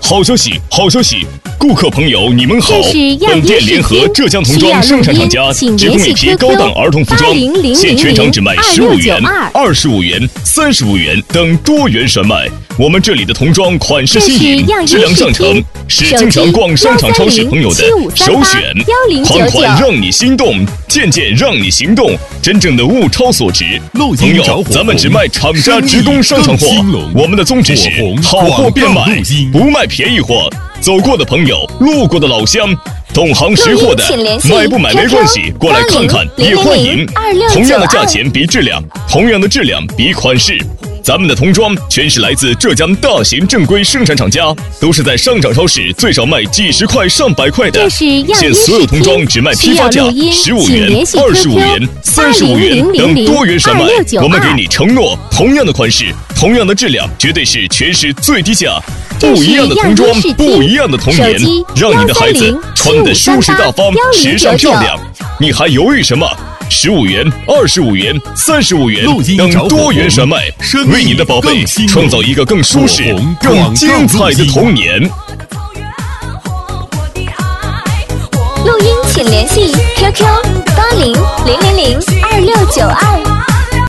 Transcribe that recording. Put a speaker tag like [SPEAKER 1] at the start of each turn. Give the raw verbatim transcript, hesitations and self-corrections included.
[SPEAKER 1] 好消息，好消息！顾客朋友，你们好！本店联合浙江童装生产厂家，提供一批高档儿童服装，现全场只卖十五元、二十五元、三十五元等多元甩卖。我们这里的童装款式新颖，质量上乘，是经常逛商场超市朋友的首选。款款让你心动，件件让你行动，真正的物超所值。朋友，咱们只卖厂家直供商场货，我们的宗旨是好货变卖，不卖便宜货。走过的朋友，路过的老乡，懂行识货的，买不买没关系，过来看看也欢迎。同样的价钱比质量，同样的质量比款式。咱们的童装全是来自浙江大型正规生产厂家，都是在商场超市最少卖几十块上百块的。现所有童装只卖批发价十五元、二十五元、三十五元等多元甩卖。我们给你承诺，同样的款式，同样的质量，绝对是全市最低价。不一样的童装，不一样的童年，让你的孩子穿得舒适大方、时尚漂亮。你还犹豫什么？十五元、二十五元、三十五元等多元甩卖，为你的宝贝创造一个更舒适、更精彩的童年。
[SPEAKER 2] 录音请联系 Q Q 八零零零零二六九二。